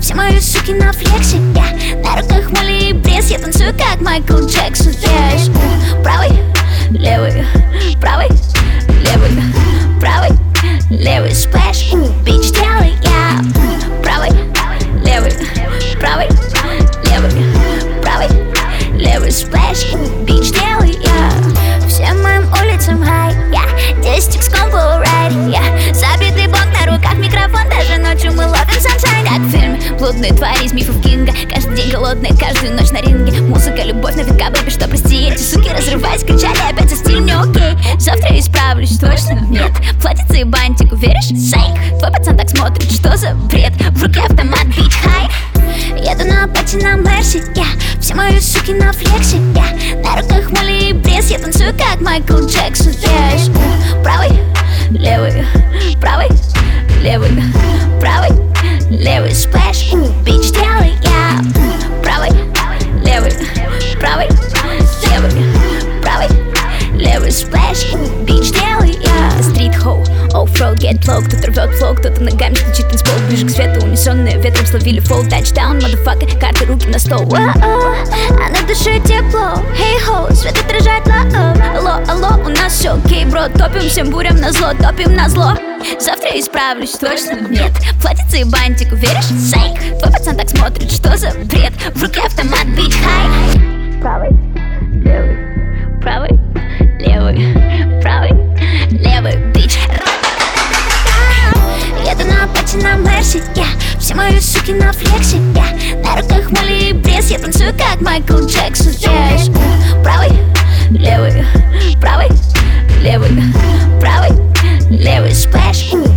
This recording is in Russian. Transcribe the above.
Все мои суки на флексе, на руках моли и пресс. Я танцую как Майкл Джексон, правый, левый, правый, левый, правый, левый сплэш, бич делай я. Правый, левый, правый, левый, правый, левый сплэш, бич делай я. Всем моим улицам хай, 10 XCOM full ride, забитый бок на руках, микрофон, даже ночью мы ловим sunshine. Как в фильме «Блудные твари» из мифов Кинга. Каждый день голодные, каждую ночь на ринге. Музыка, любовь, наверняка, бэби, что прости. Эти суки, разрываясь, кричали опять за стиль не окей. Завтра исправлюсь, точно нет. Платится и бантик, веришь? Сайк. Твой пацан так смотрит, что за бред? В руке автомат, бич хай. Еду на пати на Мерси, все мои суки на флексе, на руках моли и пресс. Я танцую как Майкл Джексон, правый, левый, правый, левый, правый, левый сплэш, бич делай я. Правый, левый, правый, левый, правый, левый сплэш, бич делай я. Стрит-хоу, оффроуд, get low. Кто-то рвет флоу, кто-то ногами стучит танцпол. Ближе к свету, унесенные ветром словили фол. Тачдаун, motherfucker, карты, руки на стол. А на душе тепло, хей-хоу, свет отражает love. Алло, алло, у нас все окей, бро. Топим всем бурям на зло, топим на зло. Завтра исправлюсь, точно нет. Платится и бантик, веришь? Сайк. Твой пацан так смотрит, что за бред? В руке автомат, бич хай. Правый, левый, правый, левый, правый, левый, бич. Еду на пати на Мерси, все мои суки на флексе, на руках моли и пресс. Я танцую как Майкл Джексон, правый, левый, правый, левый, правый, левый сплэш.